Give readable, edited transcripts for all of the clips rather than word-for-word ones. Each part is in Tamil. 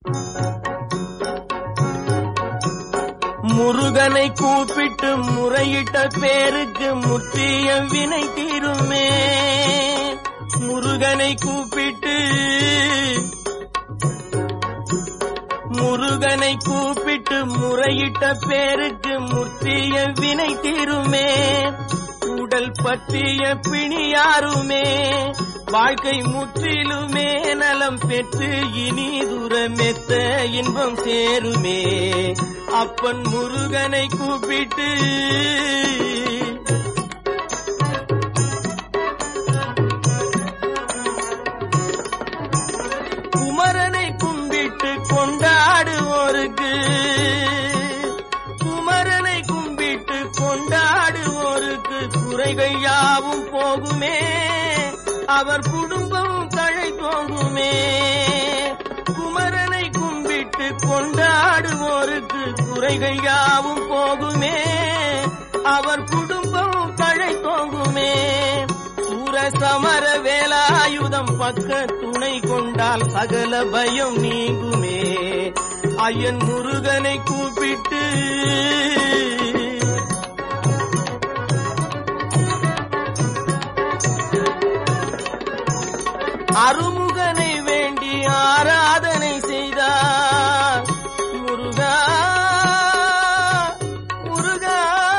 முருகனை கூப்பிட்டு முறையிட்ட பேருக்கு முற்றிய வினை தீருமே. முருகனை கூப்பிட்டு முறையிட்ட பேருக்கு முற்றிய வினை தீருமே. உடல் பற்றிய பிணியாருமே வாழ்க்கை முற்றிலுமே நலம் பெற்று இனி தூரமெத்த இன்பம் சேருமே. அப்பன் முருகனை கூப்பிட்டு குமரனை கும்பிட்டு கொண்டாடுவோருக்கு குறைகள் யாவும் போகுமே. அவர் குடும்பம் தழை தோங்குமே. குமரனை கும்பிட்டு கொண்டாடுவோருக்கு குறைகள் யாவும் போகுமே. அவர் குடும்பம் தழை தோங்குமே. சூரசமர வேலாயுதம் பக்க துணை கொண்டால் சகல பயம் நீங்குமே. ஐயன் முருகனை கூப்பிட்டு அருமுகனை வேண்டி ஆராதனை செய்தார். முருகா முருகா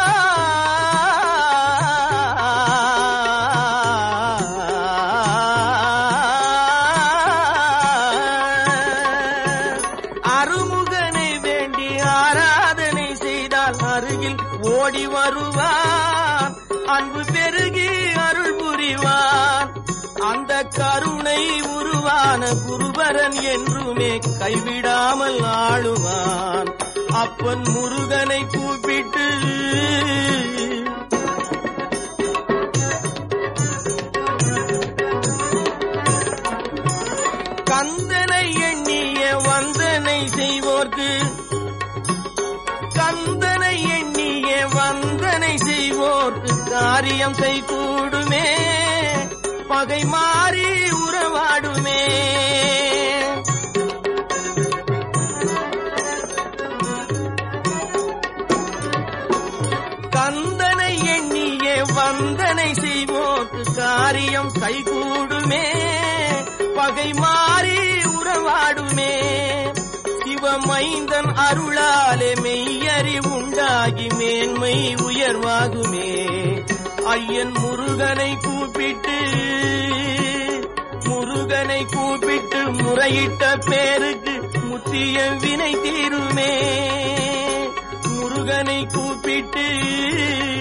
அருமுகனை வேண்டி ஆராதனை செய்தால் அருகில் ஓடி வருவார். அன்பு பெருகி அருள் புரிவார். அந்த கருணை உருவான குருபரன் என்றுமே கைவிடாமல் ஆளுவான். அப்பன் முருகனை கூப்பிட்டு கந்தனை எண்ணிய வந்தனை செய்வோர்க்கு காரியம் கைகூடுமே. பகை மாறி உறவாடுமே. கந்தனை எண்ணிய வந்தனை செய்வோர்க்கு காரியம் கைகூடுமே. பகை மாறி உறவாடுமே. சிவமைந்தன் அருளாலே மெய்யறிவுண்டாகி மேன்மை உயர்வாகுமே. ஐயன் முருகனை கூப்பிட்டு முறையிட்ட பேருக்கு முற்றிய வினை தீருமே. முருகனை கூப்பிட்டு